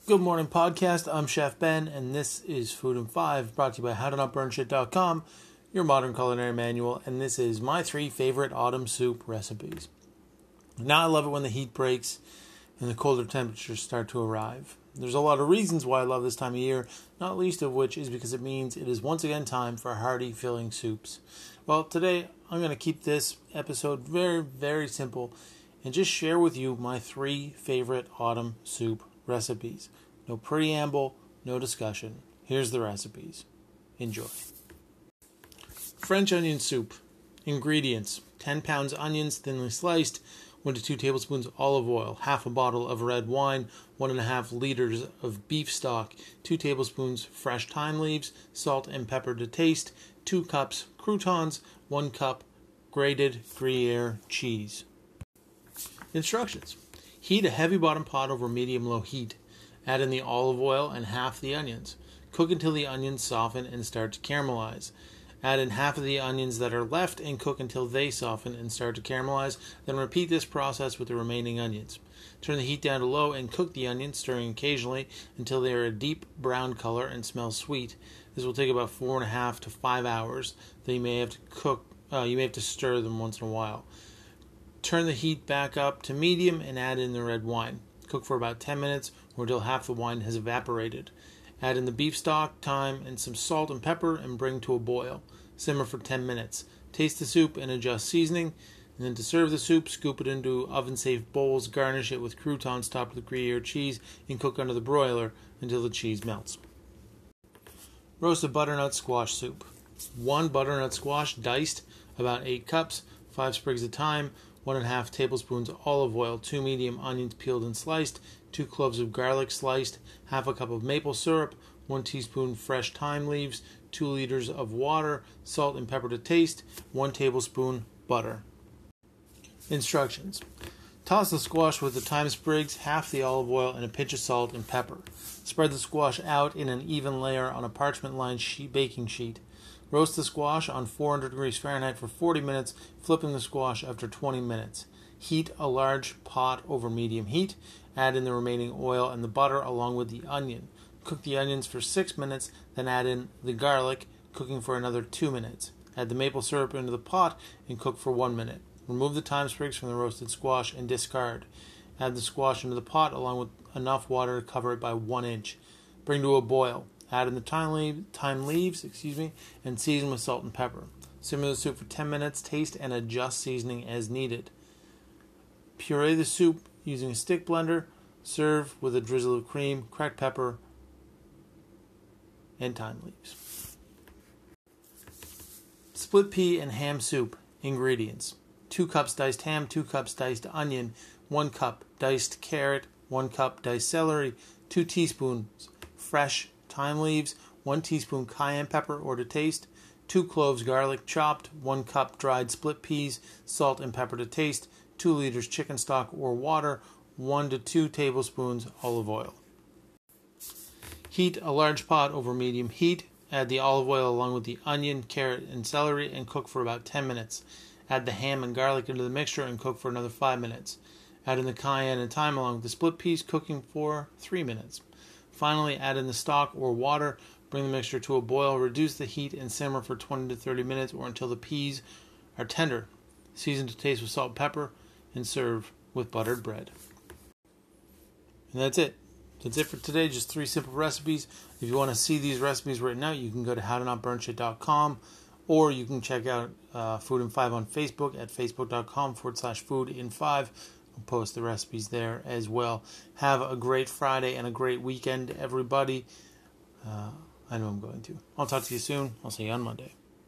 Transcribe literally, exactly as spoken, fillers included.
Good morning, podcast. I'm Chef Ben, and this is Food in Five, brought to you by how to not burn shit dot com, your modern culinary manual, and this is my three favorite autumn soup recipes. Now I love it when the heat breaks and the colder temperatures start to arrive. There's a lot of reasons why I love this time of year, not least of which is because it means it is once again time for hearty, filling soups. Well, today I'm going to keep this episode very, very simple and just share with you my three favorite autumn soup recipes. No preamble, no discussion. Here's the recipes. Enjoy. French onion soup. Ingredients: ten pounds onions thinly sliced, one to two tablespoons olive oil, half a bottle of red wine, one and a half liters of beef stock, two tablespoons fresh thyme leaves, salt and pepper to taste, two cups croutons, one cup grated Gruyere cheese. Instructions: heat a heavy bottom pot over medium-low heat. Add in the olive oil and half the onions. Cook until the onions soften and start to caramelize. Add in half of the onions that are left and cook until they soften and start to caramelize. Then repeat this process with the remaining onions. Turn the heat down to low and cook the onions, stirring occasionally until they are a deep brown color and smell sweet. This will take about four and a half to five hours. Then you may have to cook. Uh, you may have to stir them once in a while. Turn the heat back up to medium and add in the red wine. Cook for about ten minutes or until half the wine has evaporated. Add in the beef stock, thyme, and some salt and pepper and bring to a boil. Simmer for ten minutes. Taste the soup and adjust seasoning. And then to serve the soup, scoop it into oven-safe bowls, garnish it with croutons topped with Gruyere cheese, and cook under the broiler until the cheese melts. Roasted butternut squash soup. One butternut squash diced, about eight cups, five sprigs of thyme, one and a half tablespoons olive oil, two medium onions peeled and sliced, two cloves of garlic sliced, half a cup of maple syrup, one teaspoon fresh thyme leaves, two liters of water, salt and pepper to taste, one tablespoon butter. Instructions: toss the squash with the thyme sprigs, half the olive oil, and a pinch of salt and pepper. Spread the squash out in an even layer on a parchment-lined sheet, baking sheet. Roast the squash on four hundred degrees Fahrenheit for forty minutes, flipping the squash after twenty minutes. Heat a large pot over medium heat. Add in the remaining oil and the butter along with the onion. Cook the onions for six minutes, then add in the garlic, cooking for another two minutes. Add the maple syrup into the pot and cook for one minute. Remove the thyme sprigs from the roasted squash and discard. Add the squash into the pot along with enough water to cover it by one inch. Bring to a boil. Add in the thyme, leave, thyme leaves, excuse me, and season with salt and pepper. Simmer the soup for ten minutes. Taste and adjust seasoning as needed. Puree the soup using a stick blender. Serve with a drizzle of cream, cracked pepper, and thyme leaves. Split pea and ham soup. Ingredients: two cups diced ham, two cups diced onion, one cup diced carrot, one cup diced celery, two teaspoons fresh thyme leaves, one teaspoon cayenne pepper or to taste, two cloves garlic chopped, one cup dried split peas, salt and pepper to taste, two liters chicken stock or water, one to two tablespoons olive oil. Heat a large pot over medium heat. Add the olive oil along with the onion, carrot, and celery and cook for about ten minutes. Add the ham and garlic into the mixture and cook for another five minutes. Add in the cayenne and thyme along with the split peas, cooking for three minutes. Finally, add in the stock or water, bring the mixture to a boil, reduce the heat, and simmer for twenty to thirty minutes or until the peas are tender. Season to taste with salt and pepper, and serve with buttered bread. And that's it. That's it for today. Just three simple recipes. If you want to see these recipes written out, you can go to how to not burn shit dot com, or you can check out uh, Food in Five on Facebook at facebook.com forward slash food in five. I'll post the recipes there as well. Have a great Friday and a great weekend, everybody. Uh, I know I'm going to. I'll talk to you soon. I'll see you on Monday.